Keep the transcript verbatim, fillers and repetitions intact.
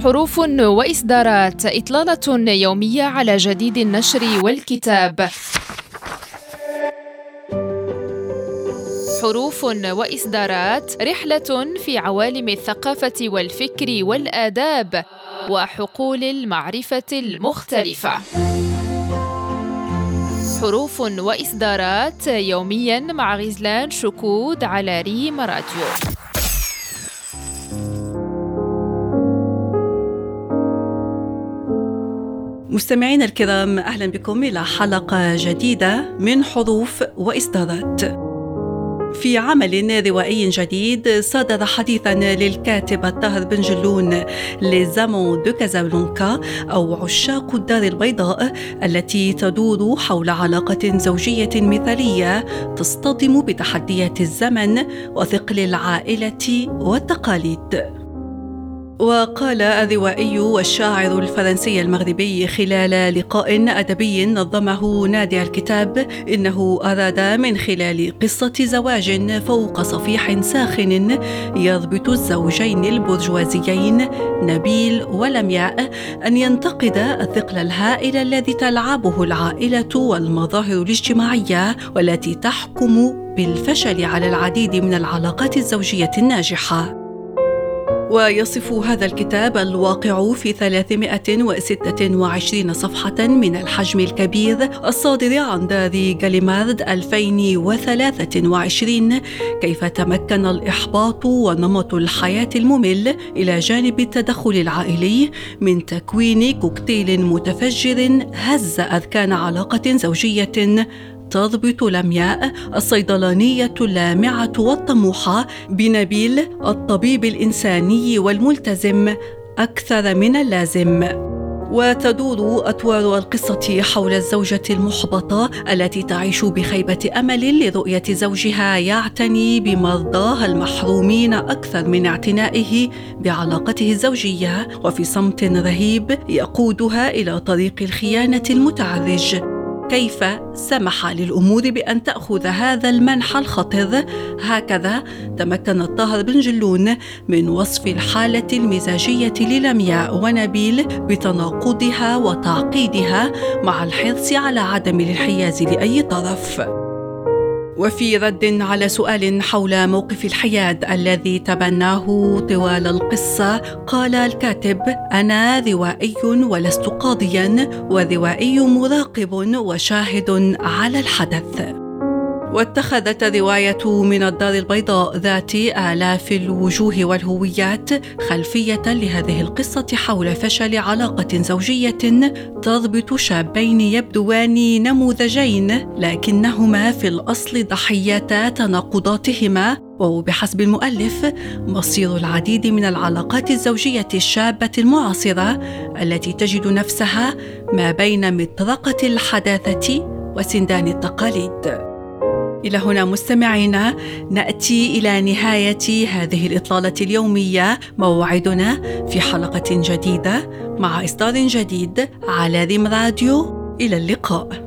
حروف وإصدارات، إطلالة يومية على جديد النشر والكتاب. حروف وإصدارات، رحلة في عوالم الثقافة والفكر والآداب وحقول المعرفة المختلفة. حروف وإصدارات يومياً مع غزلان شكود على ريم راديو. مستمعينا الكرام، أهلا بكم إلى حلقة جديدة من حروف وإصدارات. في عمل روائي جديد صدر حديثاً للكاتب الطاهر بن جلون لزامون دو كازابلانكا أو عشاق الدار البيضاء، التي تدور حول علاقة زوجية مثالية تصطدم بتحديات الزمن وثقل العائلة والتقاليد. وقال الروائي والشاعر الفرنسي المغربي خلال لقاء أدبي نظمه نادي الكتاب إنه أراد من خلال قصة زواج فوق صفيح ساخن يربط الزوجين البرجوازيين نبيل ولمياء أن ينتقد الثقل الهائل الذي تلعبه العائلة والمظاهر الاجتماعية، والتي تحكم بالفشل على العديد من العلاقات الزوجية الناجحة. ويصف هذا الكتاب الواقع في ثلاثمائة وستة وعشرين صفحة من الحجم الكبير الصادر عن دار غاليمارد ألفين وثلاثة وعشرين كيف تمكن الإحباط ونمط الحياة الممل إلى جانب التدخل العائلي من تكوين كوكتيل متفجر هز أركان علاقة زوجية تربط لمياء الصيدلانية اللامعة والطموحة بنبيل الطبيب الإنساني والملتزم أكثر من اللازم. وتدور أطوار القصة حول الزوجة المحبطة التي تعيش بخيبة أمل لرؤية زوجها يعتني بمرضاها المحرومين أكثر من اعتنائه بعلاقته الزوجية، وفي صمت رهيب يقودها إلى طريق الخيانة المتعرج. كيف سمح للأمور بأن تأخذ هذا المنحى الخطر؟ هكذا تمكن الطاهر بن جلون من وصف الحالة المزاجية للمياء ونبيل بتناقضها وتعقيدها، مع الحرص على عدم الانحياز لأي طرف. وفي رد على سؤال حول موقف الحياد الذي تبناه طوال القصة، قال الكاتب: أنا روائي ولست قاضيا، والروائي مراقب وشاهد على الحدث. واتخذت الرواية من الدار البيضاء ذات آلاف الوجوه والهويات خلفية لهذه القصة حول فشل علاقة زوجية تربط شابين يبدوان نموذجين، لكنهما في الأصل ضحيتا تناقضاتهما. وبحسب المؤلف مصير العديد من العلاقات الزوجية الشابة المعاصرة التي تجد نفسها ما بين مطرقة الحداثة وسندان التقاليد. إلى هنا مستمعينا نأتي إلى نهاية هذه الإطلالة اليومية. موعدنا في حلقة جديدة مع إصدار جديد على ريم راديو. إلى اللقاء.